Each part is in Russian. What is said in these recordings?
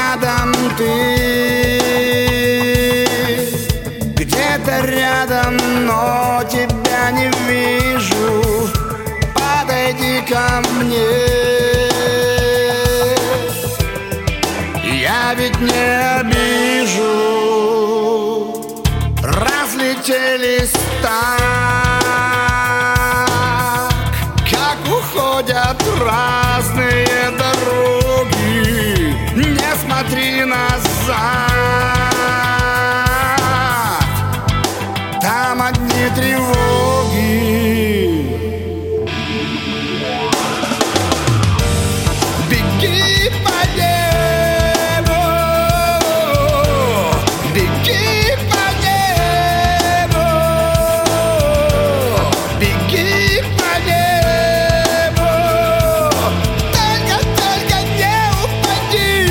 рядом ты, где-то рядом, но тебя не вижу. Подойди ко мне, я ведь не обижу. Разлетелись так, как уходят разные дороги. Не смотри назад, там одни тревоги. Беги по небу, беги по небу, беги по небу, только не упади.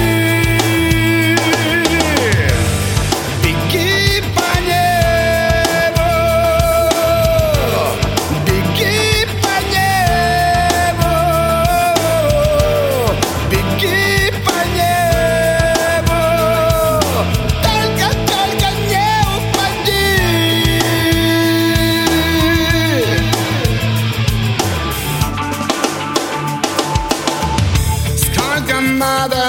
Беги по небу, беги по небу, беги по небу, только не упади. Сколько надо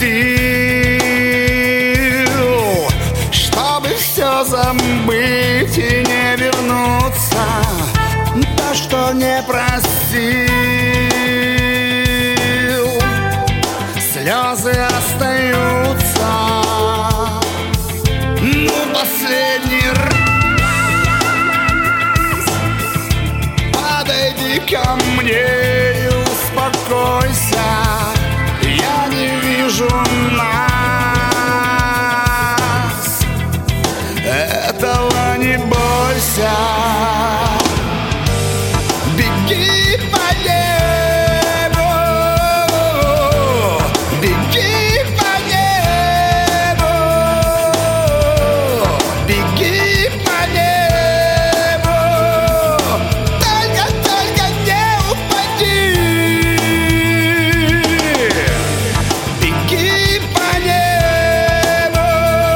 сил, чтобы все забыть и не вернуться. То, что не просил, слезы остаются. Ну, последний раз подойди ко мне и успокойся. Я не вижу нас, этого не бойся. Беги по небу, беги по небу, беги по небу, только не упади. Беги по небу,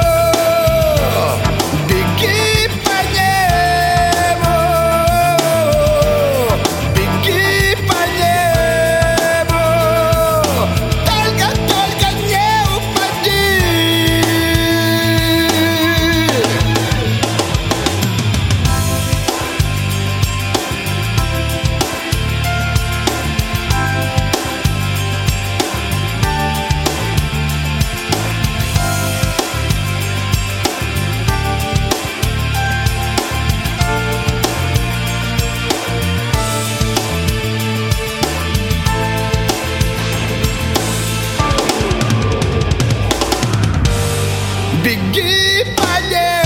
беги по небу, беги по небу, только не упади. Беги по небу.